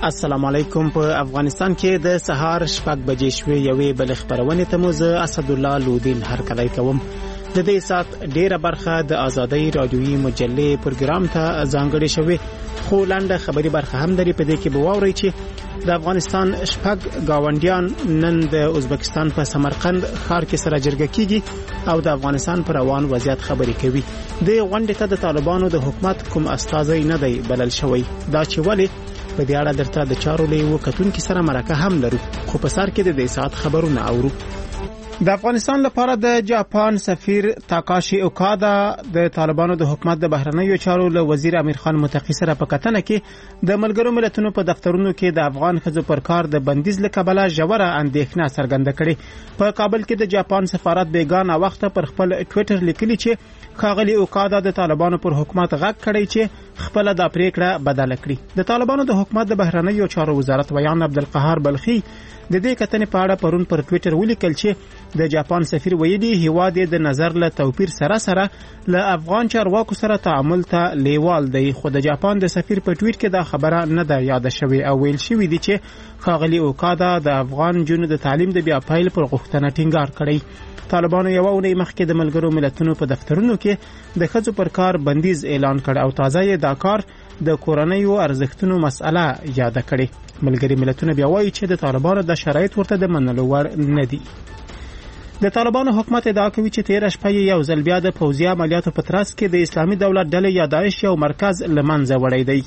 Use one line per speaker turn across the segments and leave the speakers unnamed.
السلام علیکم. په افغانستان کې د سهار 6 بجې شوې یوې بل خبرونه ته مو زه اسد الله لودین هرکلی کوم. د دې سات ډیره برخه د آزادۍ رادیویي مجلې پروګرام ته ځانګړې شوې، خو لاندې خبري برخه هم لري. په دې کې به واورئ چې د افغانستان 6 گاونډیان نن د ازبکستان په سمرقند ښار کې سره جرګه کیږي او د افغانستان پر روان وضعیت خبري کوي. د غونډې ته د طالبانو د حکومت کوم استازی نه دی بلل شوی. دا چې ولی په دې اړه درته د چارو لیو کتونکو سره مرکه هم لرو، خو په سر کې د دې سات خبرونه اورو. د افغانستان لپاره د جاپان سفیر تاکاشي اوکادا د طالبانو د حکومت د بهرنیو چارو له وزیر امیر خان متقی سره په کتنه کې د ملګرو ملتونو په دفترونو کې د افغان ښځو پر کار د بندیز لکبله ژوره اندېښنه څرګنده کړې. په کابل کې د جاپان سفارت بیگانه وخت پر خپل ټوئیټر لیکلي چې ښاغلي اوکادا د طالبانو پر حکومت غږ کړی چې خپل د پریکړه بدل کړي. د طالبانو د حکومت د بهرنیو چارو وزارت ویان عبدالقهار بلخي د دې کتنې په اړه پرون پر ټوئیټر ولیکل چې د جاپان سفیر ویلي هیواد د نظر له توپیر سره له افغان چارواکو سره تعامل ته لیوال دی، خو د جاپان د سفیر په ټوئیټ کې دا خبره نه ده یاد شوې او ویل شوې دي چې ښاغلي اوکادا د افغان جنونو د تعلیم د بیا پیل پر غوښتنه ټینګار کړی. طالبانو یو اونۍ مخکې د ملګرو ملتونو په دفترونو کې د ښځو پر کار بندیز اعلان کړ او تازه یې دا کار د کورنیو ارزښتونو مسأله یاد کړي. ملګري ملتونه بیا وایي چې د طالبانو د شرایط ورته د منلو وړ نه دي. د طالبانو حکومت ادعا کوي چې 13 شپې یو ځل بیا د پوځي عملیاتو په ترڅ کې د اسلامي دولت ډلې یا داعش یو مرکز لمنځه وړی دی.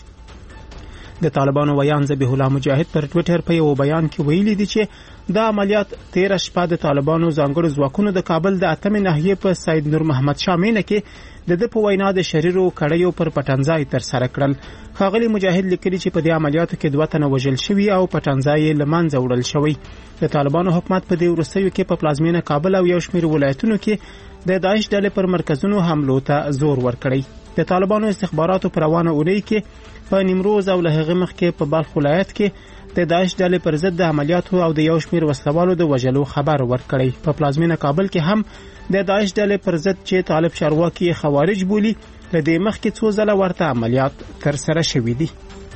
د طالبانو ویان ذبیح الله مجاهد پر ټوئیټر په یو بیان کې ویلي دي چې دا عملیات 13 شپه د طالبانو ځانګړو ځواکونو د کابل د 8 ناحیې په سید نور محمد شاه مینه کې د په وینا د شریرو کړیو پر پټنځای تر سره کړل. ښاغلي مجاهد لیکلي چې په دې عملیاتو کې 2 تنه وژل شوي او پټنځای لمنځه وړل شوی. د طالبانو حکومت په دې وروستیو کې په پلازمینه کابل او یو شمېر ولایتونو کې د داعش ډلې پر مرکزونو حملو ته زور ورکړی. د طالبانو استخباراتو پر روانه اونۍ کې په نیمروز او له هغه مخکې په بلخ ولایت کې د داعش ډلې پر ضد د عملیاتو او د یو شمېر وسلوالو د وژلو خبر ورکړی. په پلازمینه کابل کې هم د داعش ډلې پر ضد چې طالب چارواکي خوارج بولی له دې مخکې 2 ځله ورته عملیات تر سره شوي دي.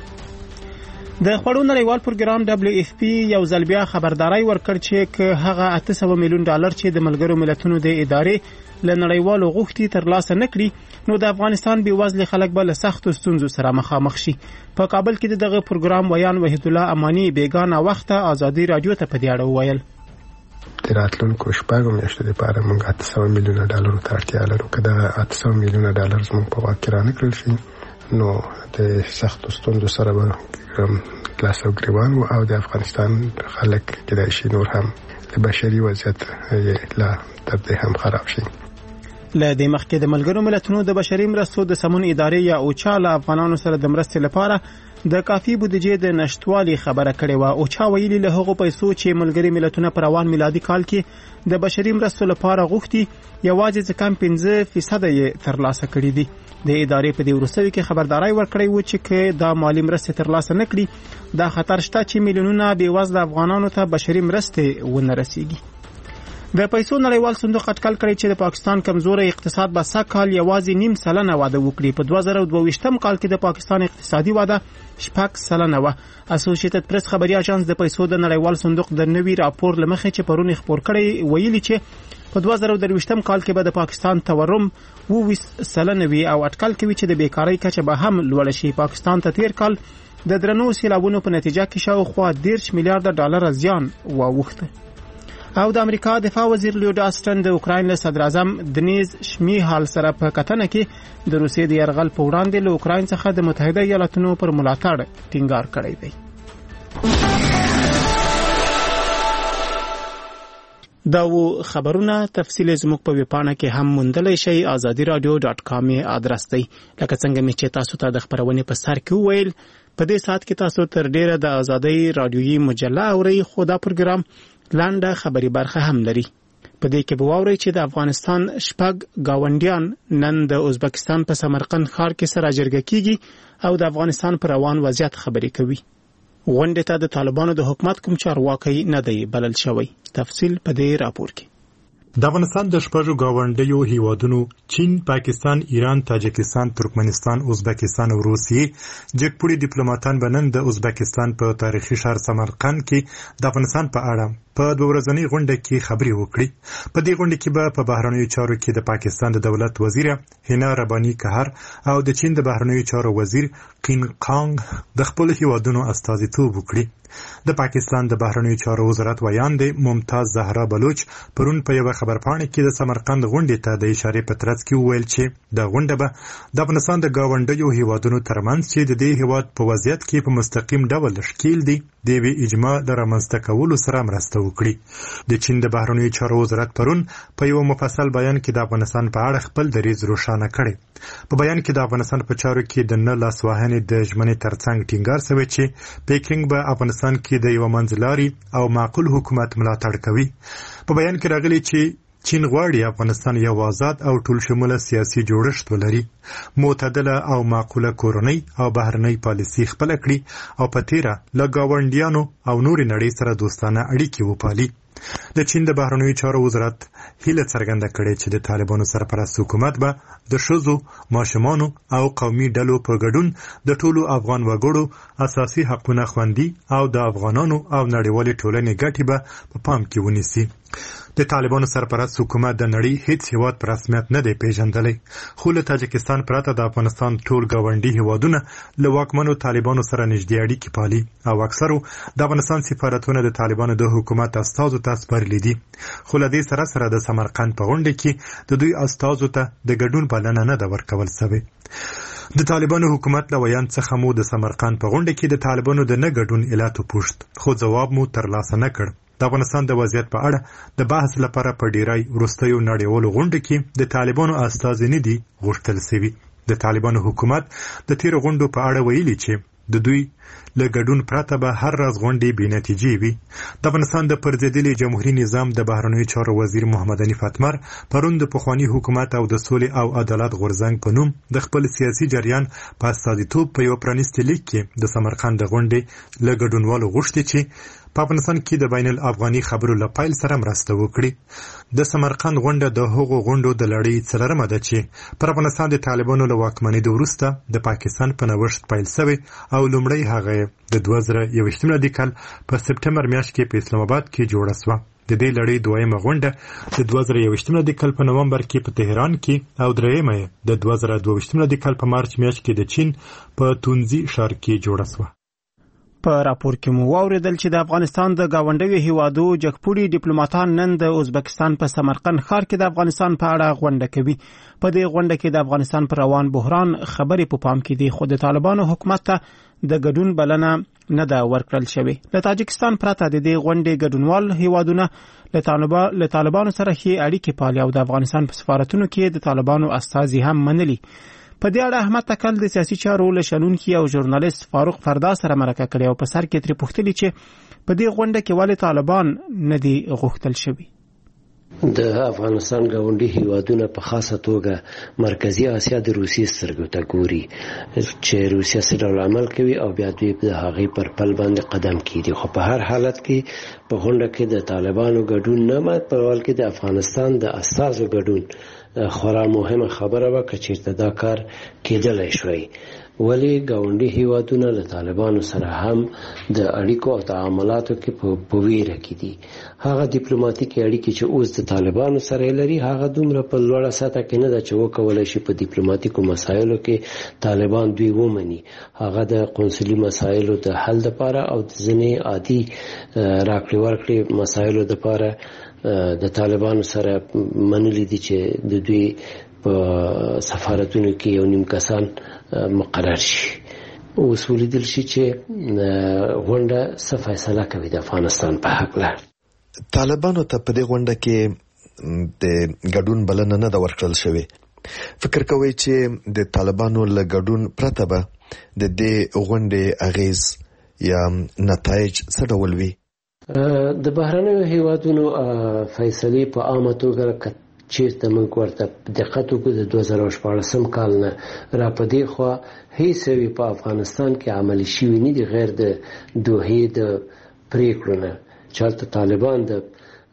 د خوړو نړیوال پروګرام WFP یو ځل بیا خبرداري ورکړ چې هغه 800 میلیون ډالر چې د ملګرو ملتونو د ادارې له نړیوالو غوښتي ترلاسه نکړي نو د افغانستان بېوزله خلک به له سختو ستونزو سره مخامخ شي. په کابل کې دغه پروګرام ویان وحید الله امانی بیگانه وخت آزادي رادیو ته په دې اړه وویل.
د راتلونکو شپږو میاشتو لپاره موږ 800 میلیونه ډالر ته اړتیا لرو. که دا 800 میلیونه ډالر زموږ په واک کې رانکړل شي نو د سختو ستونزو سره به لاس او ګریوان او د افغانستان خلک کېدای شي نور هم د بشري وضعیت لا تر دې هم خراب شي.
له دې مخکې د ملګرو ملتونو د بشري مرستو د سمون ادارې یا اوچا له افغانانو سره د مرستې لپاره د کافي بودیجې د نشټوالي خبره کړې و. اوچا ویلي له هغو پیسو چې ملګري ملتونه په روان میلادي کال کې د بشري مرستو لپاره غوښتي یوازې کم 15% یې ترلاسه کړي دي. د ادارې په دې وروستیو کې خبرداري ورکړې و چې دا مالی مرستې ترلاسه نکړي دا خطر شته چې میلیونونه بېوزله افغانانو ته بشري مرستې ونه رسیږي. د پیسو نړیوال صندوق اټکل کړی چې د پاکستان کمزوري اقتصاد به سږ کال یوازې 0.5% واده وکړي. په 2022 کال کې د پاکستان اقتصادي واده 6% و. اسوسییټډ پریس خبري اژانس د پیسو د نړیوال صندوق د نوي راپور لمخې چې پرون خبر کړی ویلي چې په 2023 کال کې به د پاکستان تورم 20% وي او اټکل کوي چې د بیکاری کچه به هم لوړ شي. پاکستان ته تیر کال د درنو سیلابونو په نتیجه کې شاوخوا 10 میلیارډ ډالر زیان واوښته. او د امریکا دفاع وزیر لیوډ آسټن د اوکراین له صدر اعظم دنیز شمیهال سره په کتنه کې د روسیې د یرغل په وړاندې له اوکراین څخه د متحده ایالاتونو پر ملاتړ ټینګار کړی دی. دا و خبرونه تفصیل زموږ په ویبپاڼه کې هم موندلی شئ. azadiradio.com ادرس دی. لکه څنګه مې چې تاسو ته د خبرونې په سر کې وویل په دې ساعت کې تاسو تر ډیره د آزادۍ رادیویي مجله اورئ، خو دا پروګرام لانډه خبري برخه هم لري. په دې کې به واورئ چې د افغانستان 6 گاونډیان نن د ازبکستان په سمرقند ښار کې سره جرګه کیږي او د افغانستان پر روان وضعیت خبري کوي. غونډې ته د طالبانو د حکومت کوم چارواکي نه دی بلل شوی. تفصیل په دې راپور کې.
د افغانستان د شپږو ګاونډیو هیوادونو چین، پاکستان، ایران، تاجکستان، ترکمنستان، ازبکستان او روسیې جګپوړي ډیپلوماټان به نن د ازبکستان په تاریخي ښار سمرقند کې د افغانستان په اړه په 2 ورځنۍ غونډه کې خبرې وکړي. په دې غونډه کې به په بهرنیو چارو کې د پاکستان د دولت وزیر هینا رباني کهر او د چین د بهرنیو چارو وزیر قین قانګ د خپل هیوادونو استازیتوب وکړي. د پاکستان د بهرنیو چارو وزارت ویاند ممتاز زهرا بلوچ پرون په یو خبرپاڼه کې د سمرقند غونډې ته د اشارې په ترڅ کې وویل چې د غونډه به د افغانستان د ګاونډیو هیوادونو ترمنځ چې د دې هیواد په وضعیت کې په مستقیم ډول ښکیل دي د یوې اجماع د رامنځته کولو سره مرسته وکړي. د چین د بهرنیو چارو وزارت پرون په یو مفصل بیان کې د افغانستان په اړه خپل دریځ روښانه کړی. په بیان کې د افغانستان په چارو کې د نه لاسوهنې د ژمنې ترڅنګ ټینګار شوی چې پیکنګ به افغانستان کې د یو منځلاري او معقول حکومت ملاتړ کوي. په بیان کې راغلی چې چین غواړي افغانستان یو آزاد او ټول شموله سیاسي جوړښت ولري، معتدله او معقوله کورنۍ او بهرنۍ پالیسي خپل کړي او په تیره له ګاونډیانو او نورې نړۍ سره دوستانه اړیکې وپالي. د چین د بهرنیو چارو وزارت هیله څرګنده کړې چې د طالبانو سرپرست حکومت به د ښځو، ماشومانو او قومي ډلو په ګډون د ټولو افغان وګړو اساسي حقونه خوندي او د افغانانو او نړیوالې ټولنې ګټې به په پام کې ونیسي. د طالبانو سرپرست حکومت د نړۍ هیڅ هیواد په رسمیت نه دی پیژندلی، خو له تاجکستان پرته د افغانستان ټول ګاونډي هیوادونه له واکمنو طالبانو سره نږدې اړیکې پالي او اکثرو د افغانستان سفارتونه د طالبانو د حکومت استازو ته سپارلي دي. خو له دې سره د سمرقند په غونډه کې د دوی استازو ته د ګډون بلنه نه ده ورکول شوې. د طالبانو حکومت له ویان څخه مو د سمرقند په غونډه کې د طالبانو د نه ګډون علت وپوښت، خو ځواب مو ترلاسه نه کړ. د افغانستان د وضعیت په اړه د بحث لپاره په ډیری وروستیو نړیوالو غونډو کې د طالبانو استازي نه دي غوښتل شوي. د طالبانو حکومت د تیرو غونډو په اړه ویلي چې د دوی له ګډون پرته به هر راز غونډې بې نتیجې وي. د افغانستان د پرځېدلي جمهوري نظام د بهرنیو چارو وزیر محمد حنیف اتمر پرون د پخواني حکومت او د سولې او عدالت غورځنګ په نوم د خپل سیاسي جریان په استازیتوب په یو پرانیستي لیک کې د سمرقند د غونډې له ګډونوالو غوښتي چې په افغانستان کې د بین الافغاني خبرو له پیل سره مرسته وکړي. د سمرقند غونډه د هغو غونډو د لړۍ څلورمه ده چې پر افغانستان د طالبانو له واکمنۍ وروسته د پاکستان په نوښت پیل شوی او لومړی هغه د 2021 کال په سپټمبر میاشت کې په اسلام آباد کې جوړه شوه. د دې لړۍ دویمه غونډه د 2021 کال په نومبر کې په تهران کې او دریمه د 2022 کال په مارچ میاشت کې د چین په تونزي ښار کې جوړه شوه.
په راپور کې مو واوریدل چې د افغانستان د ګاونډیو هیوادو جګپوړي ډیپلوماټان نن د ازبکستان په سمرقند ښار کې د افغانستان په اړه غونډه کوي. په دې غونډه کې د افغانستان پر روان بحران خبرې په پام کې دي، خو د طالبانو حکومت ته د ګډون بلنه نه ده ورکړل شوې. له تاجکستان پرته د دې غونډې ګډونوال هیوادونه له طالبانو سره ښې اړیکې پالي او د افغانستان په سفارتونو کې د طالبانو استازي هم منلي. په دې اړه احمد تکل د سیاسي چارو له شنونکي او ژورنالیست فاروق فردا سره مرکه کړې او په سر کې ترې پوښتلي چې په دې غونډه کې ولې طالبان نه دي غوښتل شوي.
د افغانستان ګاونډي هیوادونه په خاصه توګه مرکزی اسیا د روسیې سترګو ته ګوري چې روسیه څه ډول عمل کوي او بیا دوی د هغې پر پل باندې قدم کیږي. خو په هر حالت کې په غونډه کې د طالبانو ګډون نه بلکې د افغانستان د اساسو ګډون خورا مهمه خبره وه که چېرته دا کار کېدلی شوی. ولی ګاونډي هیوادونه له طالبانو سره هم د اړیکو او تعاملاتو کې په ویره کې دي. هغه ډیپلوماټیکي اړیکې چې اوس د طالبانو سره لري هغه دومره په لوړه سطح کې نه ده چې وکولی شي په ډیپلوماټیکو مسایلو کې طالبان دوی ومني. هغه د قونسلي مسایلو د حل لپاره او د ځینې عادي راکړې ورکړې مسایلو لپاره د طالبانو سره منلي دي چې د دوی په سفارتونو کې یو نیم کسان مقرر شي. اوس ولیدل شي چې غونډه څه فیصله کوي د افغانستان په حق.
طالبانو ته په دې غونډه کې د ګډون بلنه نه ده ورکړل شوې. فکر کوئ چې د طالبانو له ګډون پرته به د دې غونډې اغیز یا نتایج څه ډول وي؟
د بهرنیو هیوادونو فیصلې په عامه توګه چیرته موږ ورته دقت وکړو د 2014 کال نه را په دې خوا هیڅ یوې په افغانستان کې عملي شوي نه دي غیر د دوحې د پریکړو نه چې هلته طالبان د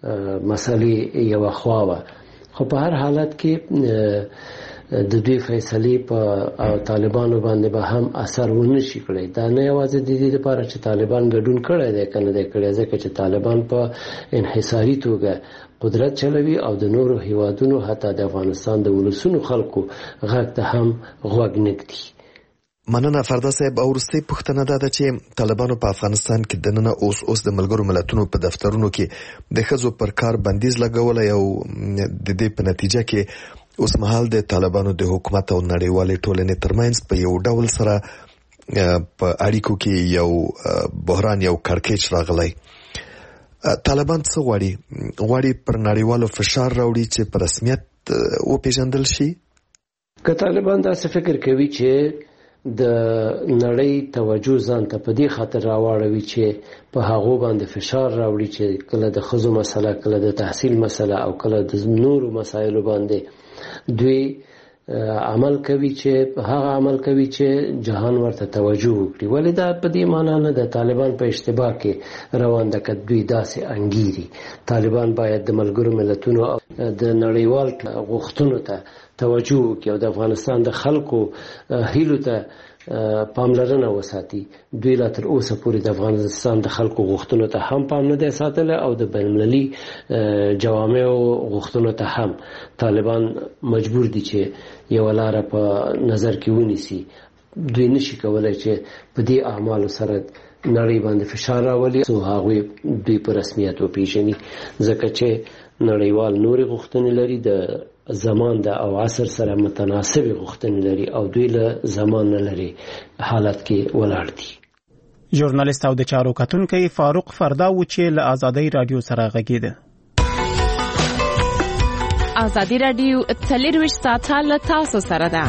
مسلې یو خوا خو په هر حالت کې د دوی فیصلې په طالبانو باندې به هم اثر ونه شي کړی. دا نه یوازې د دې لپاره چې طالبان ګډون کړی دی کنه دی کړی، ځکه چې طالبان په انحصاري توګه قدرت چلوي او د نورو هیوادونو حتی د افغانستان د ولسونو خلکو غږ ته هم غوږ نږدي.
مننه فردا صاحب. او وروستۍ پوښتنه دا ده چې طالبانو په افغانستان کې دننه اوس د ملګرو ملتونو په دفترونو کې د ښځو پر کار بندیز لګولی او د دې په نتیجه کې اوس مهال د طالبانو د حکومت او نړیوالې ټولنې ترمنځ په یو ډول سره په اړیکو کې یو بحران، یو کړکېچ راغلی. طالبان څه غواړي پر نړیوالو فشار راوړي چې په رسمیت وپېژندل شي؟
که طالبان داسې فکر کوي چې د نړۍ توجه ځان ته په دې خاطر راوړوي چې په هغو باندې فشار راوړي چې کله د ښځو مسله، کله د تحصیل مسله او کله د نورو مسایلو باندې دوی عمل کوي چې هغه عمل کوي چې جهان ورته توجه وکړي، ولې دا په دې معنا نه ده طالبان په اشتباه کې روان ده که دوی داسې انګیري. طالبان باید د ملګرو ملتونو او د نړیوال غوښتنو ته توجه وکړي او د افغانستان د خلکو هیلو ته پاملرنه وساتي. دوی لا تر اوسه پورې د افغانستان د خلکو غوښتنو ته هم پام نه دی ساتلی او د بین المللي جوامعو غوښتنو ته هم طالبان مجبور دي چې یوه لاره په نظر کې ونیسي. دوی نشي کولی چې په دې اعمالو سره نړۍ باندې فشار راولي او هغوی دوی په رسمیت وپېژني، ځکه چې نړیوال نورې غوښتنې لري، د زمان د او عصر سره متناسبې غوښتنې لري او دوی له زمان نه لري حالت کې ولاړ دي.
ژورنالیست او د چارو کتونکی فاروق فردا و چې له آزادۍ رادیو سره غږیده.
آزادۍ رادیو 24 ساعته له تاسو سره ده.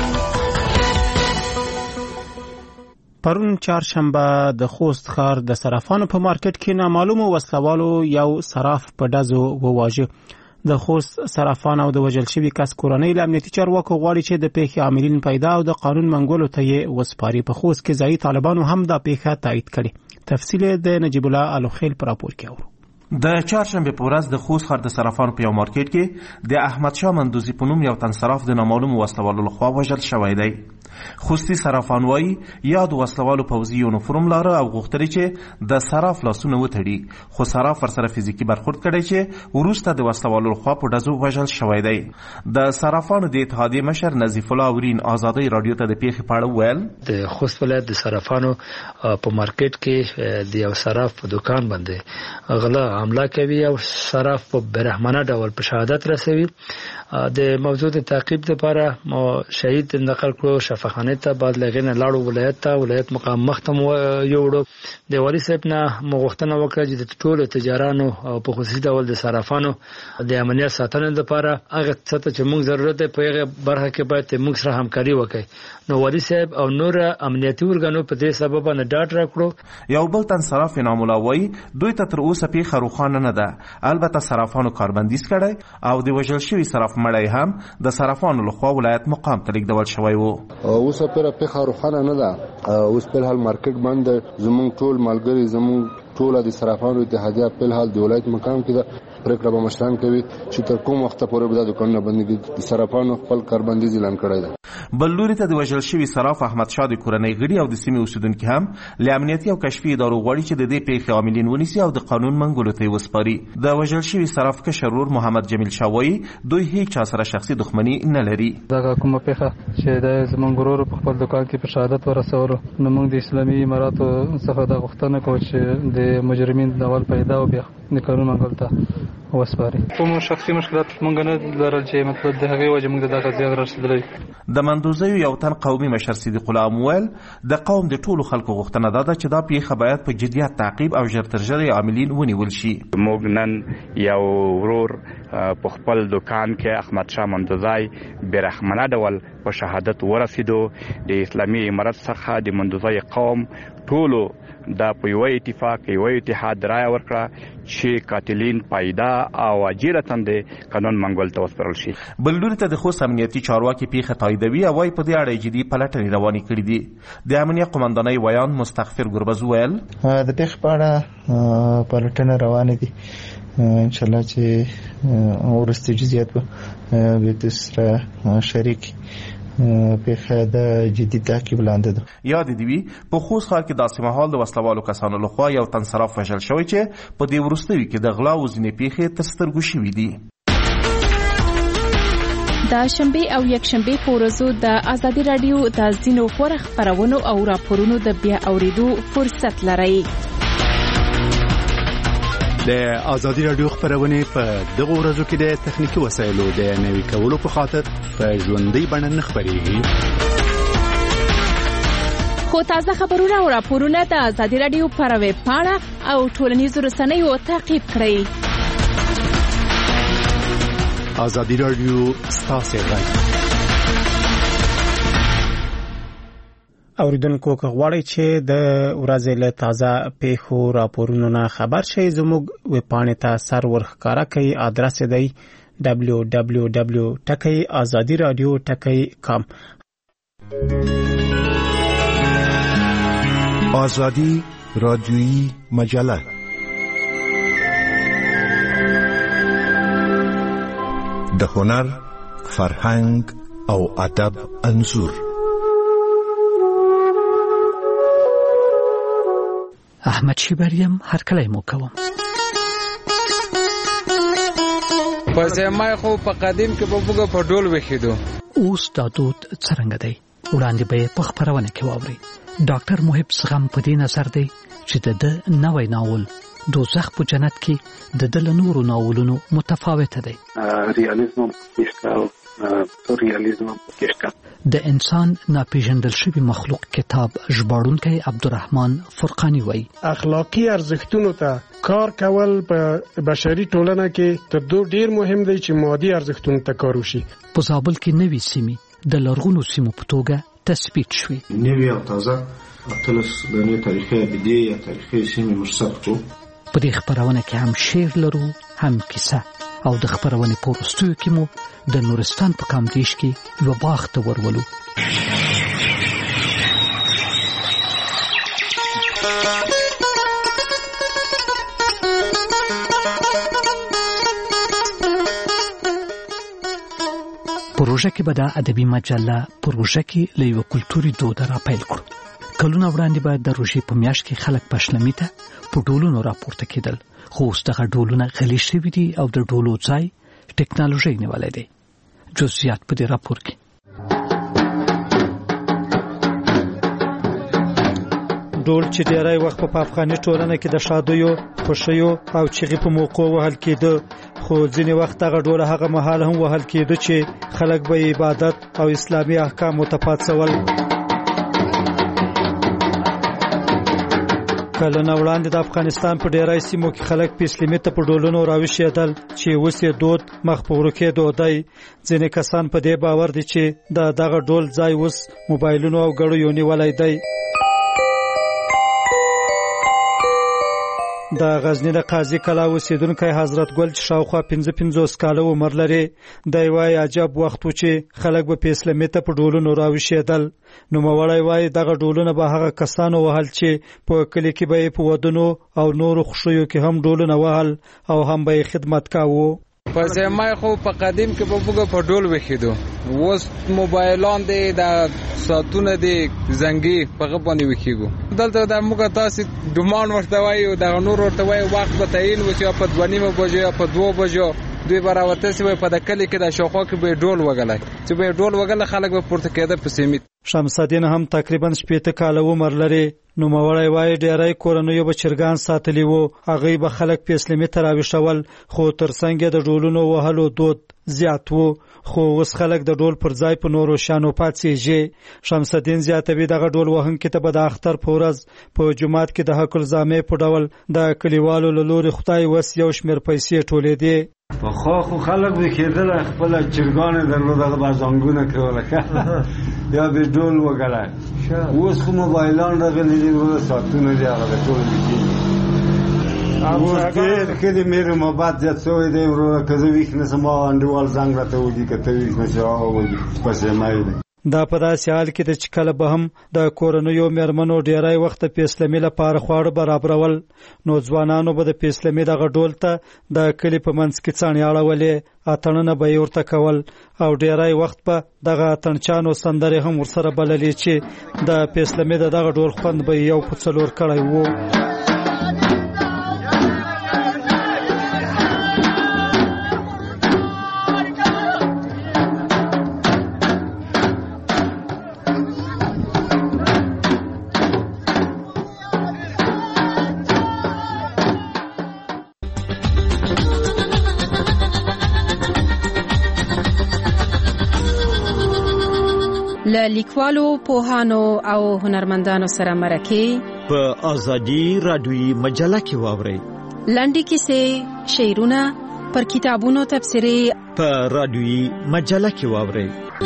پرون چهارشنبه د خوست ښار د صرافانو په مارکیټ کې نامعلومو وسلوالو یو صراف په ډزو وواژه. د خوست صرافان او د وژل شوي کس کورنۍ له امنیتي چارواکو غواړي چې د پیښې عاملین پیدا او د قانون منګولو ته یې وسپاري. په خوست کې ځایي طالبانو هم دا پیښه تایید کړې. تفصیل د نجیب الله الوخیل پر راپور کې اورو.
د چهارشنبه په ورځ د خوست ښار د صرافانو په یو مارکیټ کې د احمد شاه مندوزي په نوم یو تن صراف د نامعلومو وسلوالو لخوا وژل شوی دی. خوستي صرافان وایي یا د وسلوالو پوځي یونیفورم لاره او غوښتل چې د صراف لاسونه وتړي، خو صراف ورسره فزیکي برخورد کړی چې وروسته د وسلوالو لخوا په ډزو وژل شوی دی. د صرافانو د اتحادیې مشر نظیف الله اورین آزادۍ رادیو ته د پیښې په اړه وویل.
د خوست ولایت د صرافانو په مارکیټ کې د یو صراف په دکان باندې غلا حمله کوي او صراف په برحمانه ډول په شهادت رسوي. د موضوع د تعقیب لپاره شهید نقل کړو شفاخانه ته، بعد لغینه لاړو ولایت ته، ولایت مقام مختم یوړو. د والی صاحب نه مغوښتنه وکړه چې د ټولو تجارانو او په خصوصي ډول د صرافانو د امنیت ساتنې لپاره هغه څه چې موږ ضرورت دی په هغه برخه کې باید موږ سره همکاري وکړي. نو والی صاحب او نور امنیتي ورګانو په دې سبب نه ډاډ راکړو.
یو بل تن صراف نامولا وایي دوی ته تر اوسه پیښه روښانه نه ده، البته صرافانو کاربندیز کړی او د وژل شوي صراف مړی هم د صرافانو لخوا ولایت مقام ته لیږدول شوی و.
اوس په پیښه روښانه نه ده. اوس په حال مارکیټ باندې زموږ ټول ملګری زموږ ټول د صرافانو اتحادیه په حال د ولایت مقام کې ده پریکړه به مشران کوي چې تر کوم وخت پورې به د دکانونه بندي د صرافانو خپل کاربندیز اعلان کړی ده.
بل لوري ته د وژل شوي صراف احمد شاه د کورنۍ غړي او د سیمې اوسیدونکي هم له امنیتي او کشفي ادارو غواړي چې د دې پیښې عاملین ونیسي او د قانون منګولو ته وسپاري. د وژل شوي صراف کشر ورور محمد جمیل شاه وایي دوی هیڅ چا سره شخصي دښمني نه لري.
دا کومه پیښه چې د زمونږ ورور په خپل دکان کې په شهادت ورسولو، نو موږ د اسلامي اماراتو څخه دا غوښتنه کوو چې د مجرمین د اول پیدا او بیا د قانون منګول ته وسپاري. کوم شخصي مشکلات موږ نه لرل چې مطلب د هغې وجه موږ د دغه زیات رسېدلی.
د مندوزیو یو تن قومي مشر صدیق الله وویل د قوم د ټولو خلکو غوښتنه ده چې دا پیښه باید په جدیت تعقیب او ژر تر ژره عاملین ونیول شي.
موږ نن یو ورور په خپل دکان کې احمد شاه مندوزی برحمانه ډول په شهادت ورسېدو. د اسلامي امارت څخه د مندوزی قوم ټولو دا په یو اتفاق یو اتحاد رایه ورکړه چې قاتلین پیدا او اجرتا د قانون منګول ته وسپارل شي.
بل لوري ته د خوست امنیتي چارواکي پیښه تاییدوي او وايي په دې اړه جدي پلټنې روانې کړې دي. د امنیت قومندانۍ ویان مستغفر ګربز ویل
د پیښې په اړه پلټنه روانه دي انشالله چې ورسته جزئیات به د سره شریک په د جدي تعقیب لاندې ده.
یاد دی وی په خوست ښار کې داسې مهال د وسلوالو کسانو لخوا یو تن صراف وژل شوی چې په دې وروستیو کې د غلا او ځینې پیښې تر سترګو شوي دي.
د شنبه او یکشنبه په ورځو د ازادي رادیو د ځینو غوره خبرونو او راپورونو د بیا اوریدو فرصت لرئ.
د ازادي رادیو خبرونه په دغه ورځو کې د تخنیکی وسایلو د نوي کولو په خاطر په ژوندۍ بڼه نه خبريږي.
خو تازه خبرونه او راپورونه د ازادي رادیو پر ویب پاڼه او ټولنیزو رسنیو تعقیب کړئ.
ازادي رادیو ستاسو غږ.
اوریدونکو که غواړئ چې د ورځې له تازه پیښو راپورونو نه خبر شئ زموږ ویب پاڼې ته سر ورښکاره کړئ. ادرس دی www.azadiradio.com.
آزادی رادیویی مجله د هنر، فرهنګ او ادب انځور.
احمد شیبریم هر کله مو کوم
په زمای خو په قدیم کې بوګه په ډول وخیدو.
اوس دا دود څنګه دی؟ وړاندې به په خبرونه کې واوري. ډاکټر محب سغم په دې نظر دی چې د نوې ناول دوزخ په جنت کې د دل نورو ناولونو متفاوت دی.
ریالیزم او سورریالیزم کې
د انسان ناپېژندل شوی مخلوق کتاب ژباړونکی عبدالرحمن فرقانی وایي
اخلاقی ارزښتونو ته کار کول په بشري ټولنه کې تر دوه ډیر مهم دی چې مادي ارزښتونو ته کار وشي.
په زابل کې نوې سیمې د لرغونو سیمو په توګه تثبیت شوې.
نوې او تازه اتلس غني تاریخي ابدي یا تاریخي سیمې مرصد کو.
په دې خبرونه کې هم شعر لرو هم کیسه او د خبرونه په وروستیو کې مو د نورستان په کامدیش کې یو باغ ته ورولو. پروژه کې به د ادبي مجله پروژه کې له یو کلتوري دود را پیل کړو. کلونه وړاندې به د روژې په میاشت کې خلک پښلمي ته په ډولونو راپورته کېدل، خو اوس دغه ډولونه غلي شوي دي او د ډولو ځای ټکنالوژي نیولی دی. جزئیات په دې راپور کې.
ډول چې ډیری وخت په افغاني ټولنه کې د شادیو، خوشیو او چغې په موقع وهل کېده، خو ځینې وخت هغه ډول هغه مهال هم وهل کېده چې خلک به عبادت او اسلامي احکام متفاوتول. کله نه وړاندې د افغانستان په ډیری سیمو کې خلک په اسلامي ته په ډولونو راوښیدل چې اوس یې دود مخ په ورکېدو دی. ځینې کسان په دې باور دي چې دغه ډول ځای اوس موبایلونو او ګړیو نیولی دی. د غزنی د قاضي کلا اوسیدونکی حضرت ګل چې شاوخوا 55 کاله عمر لري دی وایي عجب وخت و چې خلک به په اسلامي ته په ډولونو راوښیدل. نوموړی وایي دغه ډولونه به هغه کسانو وهل چې په کلي کې به په ودونو او نورو خوښیو کې هم ډولونه وهل او هم به خدمت کاوه.
په زمای خو په قدیم کې بوګه په ډول وخیدو. اوس موبایلان دي د ساتونه دي زنګي په غبنې وکیګو. دلته د موږ تاسو ډمان ورته وایو د نور ورته وایو وخت به تعین وشي په 2:30 بجې یا په 2 بجو دوی براوته سی په دکلي کې د شوخو کې به ډول وګلای چې به ډول وګل خلک به پورته کېده په سیمه.
شمس الدین هم تقریبا 80 کاله عمر لري. نوموړی وایي ډیری کورنیو به چرګان ساتلی وو، هغه به خلک په اسلامي تراویشول، خو ترڅنګ د ډولونو وهلو دود زیات وو، خو اوس خلک د ډول پر ځای په نورو شانو پاتېږي. شمس الدین زیاتوي دغه ډول وهونکي ته به د اختر په ورځ په جمعات کې د حق الزامې په ډول د کلیوالو له لوري خدای وس یو شمېر پیسې ټولېدې.
پخوا خو خلک به کېدل خپل چرګانې درلودل بازانګونه کوله یا به ډول وګړای. اوس خو موبایلان راغلي دي ورو ساتونه دی هغه ټول دي. اوس کې د مېرو محبت زیات شوی دی ورو کزه ویښ نه سم انډوال زنګ راته ودی کته ویښ نه شو ودی پسې مای
دا په داسې حال کې چې کله به هم د کورنیو میرمنو ډیری وخت په اسلامي لپاره خواړه برابرول نو ځوانانو به د اسلامي دغه ډول ته د کلی په منځ کې څانې اړولې اتڼونه به یې ورته کول او ډیری وخت په دغه اتڼچانو سندرې هم ورسره بللې چې د اسلامي دغه ډول خوند به یو په څلور کړی وو.
لیکوالو پوهانو او هنرمندانو سره مرکه
په ازادي رادیوي مجله کې واورئ.
لنډې کیسې، شعرونه، پر کتابونو تبصرې
په رادیوي مجله کې واورئ.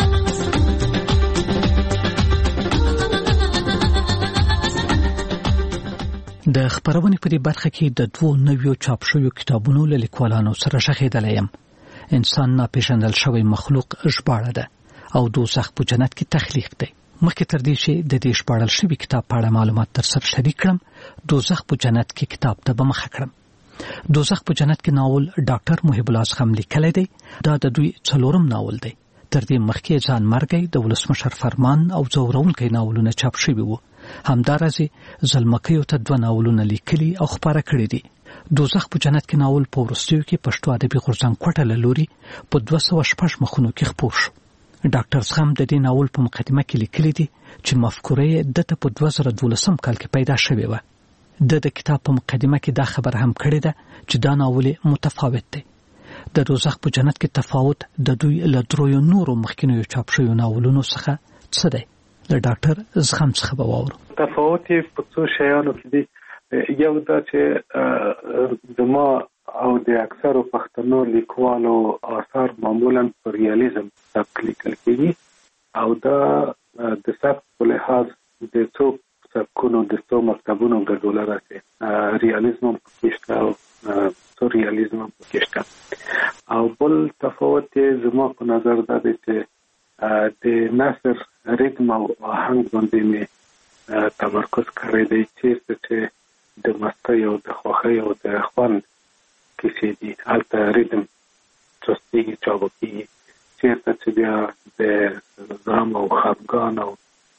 د خبرونې په دې برخه کې د 2 نویو چاپ شویو کتابونو له لیکوالانو سره شخېدلی یم. انسان ناپېژندل شوی مخلوق ژباړه ده او دوزخ په جنت کې تخلیق دی. مخکې تر دې چې د دې ژباړل شوی کتاب په اړه معلومات در سره شریک کړم، دوزخ په جنت کې کتاب ته به مخه کړم. دوزخ په جنت کې ناول ډاکټر محب الله اصغم لیکلی دی. دا د دوی 4م ناول دی. تر دې مخکې ځان مرګي د ولسمشر فرمان او زورونکي ناولونه چاپ شوي وو. همدارسې زلمکیو ته 2 ناولونه لیکلي او خپاره کړي دي. دوزخ په جنت کې ناول په وروستیو کې پښتو ادبي غورځنګ کوټه له لوري په 206 مخونو کې خپور شو. ډاکټر اصغم د دې ناول په مقدمه کې لیکلي دي چې مفکورې دته په 2012 کال کې پیدا شوې و. د کتاب په مقدمه کې دا خبر هم کړی ده چې دا ناول متفاوت دی. د دوزخ په جنت کې تفاوت د دوی له 3 نورو مخکینیو چاپ شویو ناولونو څخه څه دی؟ له ډاکټر اصغم څخه به واورو.
تفاوت په څو شیانو کې دی. یو دا چې د ما او د اکثرو پښتنو لیکوالو آثار معمولا پر ریالیزم سبک لیکل کېږي او دا د سبک په لحاظ د څو سبکونو د څو مکتبونو ګډوله راځي. ریالیزم هم پکې شته او سورریالیزم هم پکې شته. او بل تفاوت یې زما په نظر دا دی چې د نثر ریتم او آهنګ باندې مې تمرکز کړی دی، چیرته چې د مستۍ او د خوښۍ او د خوند کیسې دي هلته ریتم چستېږي، چابکېږي. چیرته چې بیا د غم او خفګان او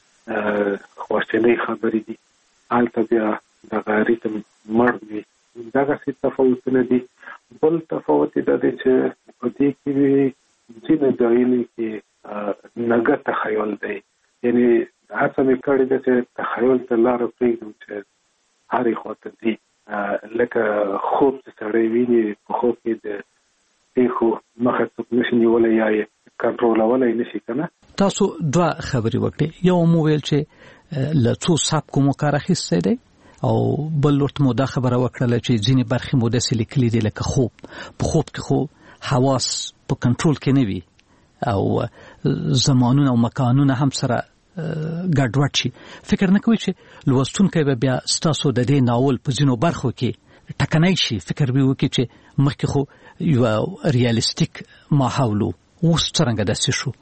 خواشینۍ خبرې دي هلته بیا دغه ریتم مړ وي. دغسې تفاوتونه دي. بل تفاوت دا دی چې په دې کې ځینې ځایونو کې نګه تخیل دی، یعنې هڅه مې کړې ده چې تخیل ته لاره پرېږدم چې هرې خواته ځي. لکه خوب چې سړی ویني په خوب کې د پیښو مخه څوک نشي نیولی یا یې کنټرولولی نشي که نه.
تاسو 2 خبرې وکړې. یو مو ویل چې له څو سبکو مو کار اخیستی دی او بل ورته مو دا خبره وکړله چې ځینې برخې مو داسې لیکلي دي لکه خوب. په خوب کې خو حواس په کنټرول کې نه وي او زمانونه او مکانونه هم سره ګډوډ شي. فکر نه کوي چې لوستونکی به بیا ستاسو د دې ناول په ځینو برخو کې ټکنی شي، فکر به وکړي چې مخکې خو یو ریالیستیک ماحول و، اوس څرنګه داسې شو؟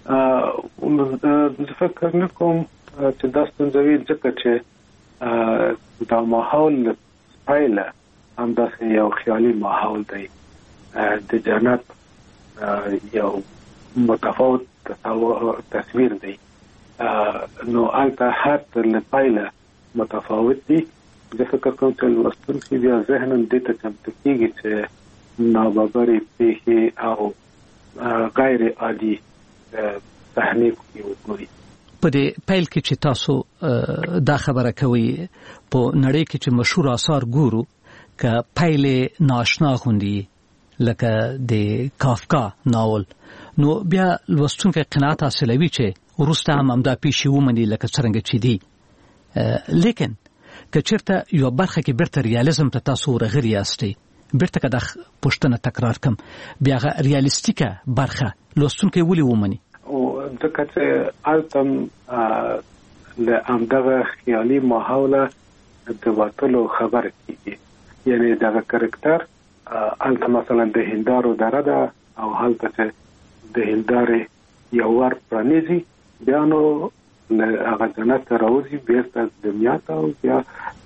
زه فکر نه کوم چې دا ستونزه وي، ځکه چې دا ماحول پایله همداسې یو خیالي ماحول دی. د جنت یو متفاوت تصویر دی، نو هلته هر له پایله متفاوت دي. زه فکر کوم چې لوستونکي بیا ذهناً دې ته چمتو کېږي چې ناببرې پیښې او غیر عادي صحنې پکې وګوري.
په دې پیل کې چې تاسو دا خبره کوي په نړۍ کې چې مشهور آثار ګورو که پیلې ناشنا غوندي لکه د کافکا ناول، نو بیا لوستونکي قناعت حاصلوي چې وروسته هم همدا پیښې ومني لکه څرنګه چې دي. لیکن که چېرته یوه برخه کې بیرته ریالیزم ته تاسو ورغلي یاستئ، بیرته که دا پوښتنه تکرار کړم، بیا هغه ریالیستیکه برخه لوستونکی ولې ومني؟
ځکه چې هلته له همدغه خیالي ماحوله د وتلو خبره کېږي. یعنې دغه کرکټر هلته مثلا د هندارو دره ده او هلته چې د هندارې یو ور پرانیزي بیا نو هغه جنت راوځي بیرته دنیا ته او بیا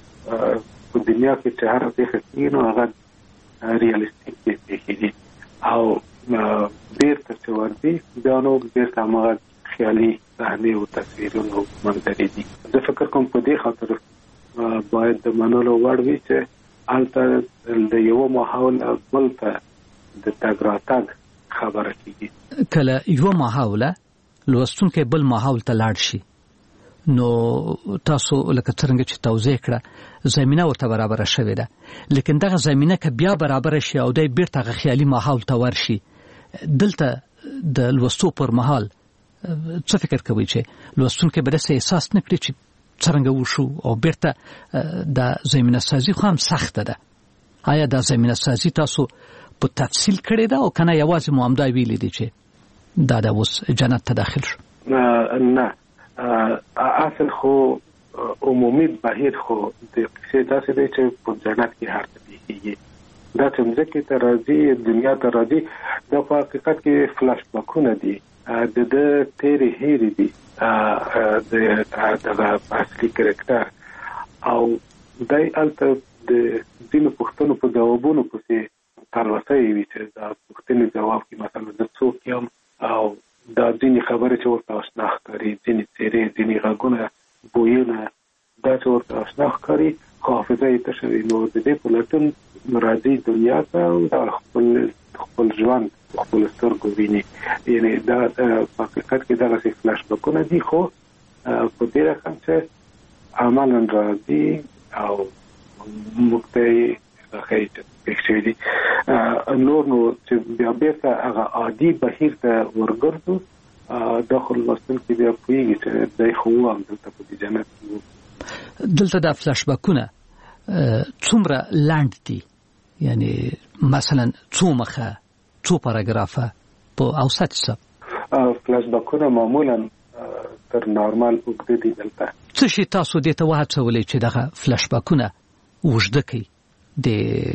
په دنیا کې چې هر څه کېږي نو هغه ریالستیک دي او بیرته چې ورځي بیا نو بیرته هغه خیالي صحنې او تصویرونه منظرې دي. زه فکر کوم په دې خاطر باید د منلو وړ وي چې هلته د یو ماحول بل ته د تګ راتګ خبره کېږي.
کله یو ماحوله لوستونکی بل ماحول ته لاړ شي نو تاسو لکه څنګه چې توضیح کړه زمينه ورته برابر شوې ده، لیکن دغه زمينه که بیا برابر شي او د بیرته خیالي ماحول ته ورشي، دلته د لوستو پر مهال څه فکر کوي چې لوستونکی به داسې احساس نه کړي چې څنګه وشو او بیرته د زمينه سازي خو هم سخته ده؟ آیا د زمينه سازي تاسو په تفصیل کړی ده او کنه یوازې مو همدا ویلي دي چې دا د اوس جنت ته داخل شو؟
نه اصل خو عمومي بهیر خو د څه داسې دی چې په جنت کې هر څه کېږي. دا چې ځکه ته راځي دنیا ته راځي دا په حقیقت کې فلاش بکونه دي د تیرې هېرې دي د اصلي کرکټر او دای الته د ځینو پوښتنو په ځوابونو پسې تلوسه وي چې دا پوښتنې ځواب کې مثلا د څوک یم او دا ځینې خبرې چې ورته آشنا ښکاري، ځینې څېرې، ځینې غږونه، بویونه دا چې ورته آشنا ښکاري خو حافظه یې تشه وي. نو د دې په لټون راځي دنیا ته او خپل ژوند خپل سترګو ویني. یعنې دا په حقیقت کې دغسې فلاش بکونه دي خو په دې رقم چې عملا راځي او موږ ته یې ښایي چې پېښ شوي دي. نور نو چې بیا بېرته هغه عادي بهیر ته ورګرځو دا خو لوستونکي بیا پوهېږي چې دی خو هم دلته په دې جنت کې وو.
دلته دا فلاش بکونه څومره لنډ دي؟ یعنی مثلا څو مخه، څو پاراګرافه په اوسط حساب؟
فلاش بکونه معمولا تر نارمال اوږده دي. دلته
څه شي تاسو دې ته وهڅولی چې دغه فلاش بکونه اوږده کړي؟ د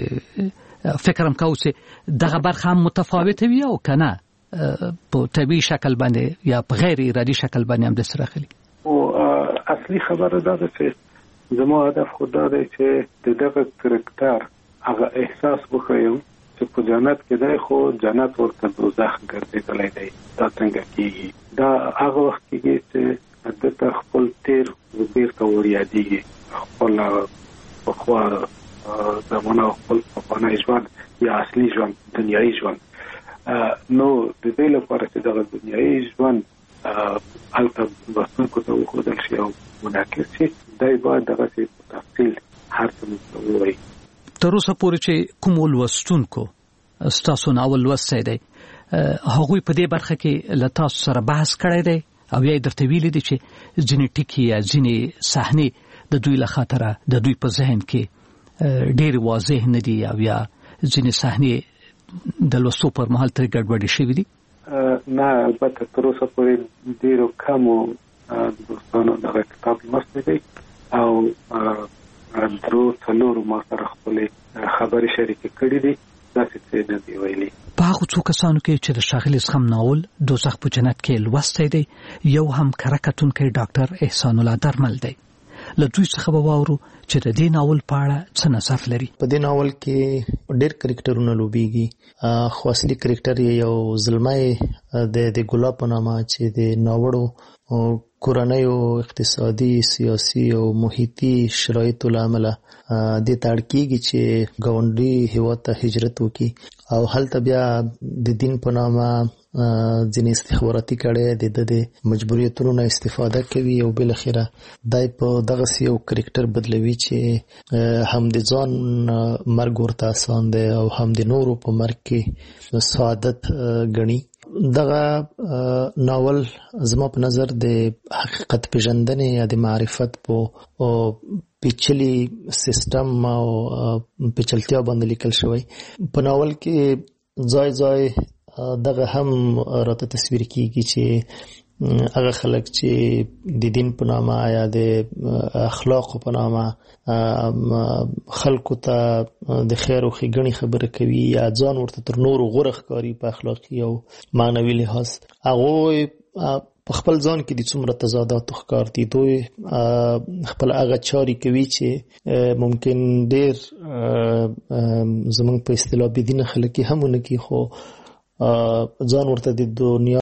فکر هم کوو چې دغه برخه هم متفاوته وي او که نه په طبیعي شکل باندې یا په غیر ارادي شکل باندې هم داسې راغلي؟
اصلي خبره دا ده چې زما هدف خو دا دی چې د دغه کرکټر هغه احساس وښیم چې په جنت کې دی خو جنت ورته دوزخ ګرځېدلی دی. دا څنګه کېږي؟ دا هغه وخت کېږي چې دته خپل تېر بیرته وریادېږي، خپل پخوا زمانه خپل پخوانی ژوند یا اصلي ژوند، دنیایي ژوند. نو د دې لپاره چې دغه دنیایي ژوند هلته لوستونکو ته وښودل شي او منعکس شي دی باید دغسې په تفصیل هر څه موږ ته ووایي.
تر اوسه پورې چې کومو لوستونکو ستاسو ناول لوستی دی هغوی په دې برخه کې له تاسو سره بحث کړی دی او یا یې درته ویلي دي چې ځینې ټکي یا ځینې صحنې د دوی له خاطره د دوی په ذهن کې ډېر واضح نه دي او یا ځینې صحنې د لوستو پر مهال ترې ګډوډې شوي دي؟
نه، البته تر اوسه پورې ډېرو کمو دوستانو دغه کتاب لوستی دی او درو څلورو ما سره خپلې خبرې شریکې کړي دي. داسې څه نه دي ویلي.
په هغو څو کسانو کې چې د ښاغلي زغم ناول دوزخ په جنت کې لوستی دی یو هم کره کتونکی ډاکټر احسان الله درمل دی. له دوی څخه به واورو چې د دې ناول په اړه څه نظر لري.
په دې ناول کې ډېر کرکټرونه لوبېږي خو اصلي کرکټر یو زلمی د ګلاب په نامه چې د ناوړو کورنیو اقتصادي، سیاسي او محیطي شرایطو له امله دې ته اړ کېږي چې ګاونډي هېواد ته هجرت وکړي او هلته بیا د دین په نامه ځینې استخباراتي کړۍ د مجبوریتونو نه استفاده کوي او بالاخره دای په دغسې یو کرکټر بدلوي چې هم د ځان مرګ ورته اسان دی او هم د نورو په مرګ کې سعادت ګڼي. دغه ناول زما په نظر د حقیقت پیژندنې یا د معرفت په پیچلي سیستم او پیچلتیا باندې لیکل شوی. په ناول کې ځای ځای دغه هم راته تصویر کیږي چې هغه خلک چې د دین په نامه یا د اخلاق په نامه خلکو ته د خیر او ښېګڼې خبره کوي یا ځان ورته تر نورو غوره ښکاري په اخلاقي او معنوي لحاظ، هغوی په خپل ځان کې د څومره تضادات ښکار دي. دوی خپل هغه چاري کوي چې ممکن ډېر زمونږ په اصطلاح بېدینه خلک هم ونه کړي، خو ځان ورته د دنیا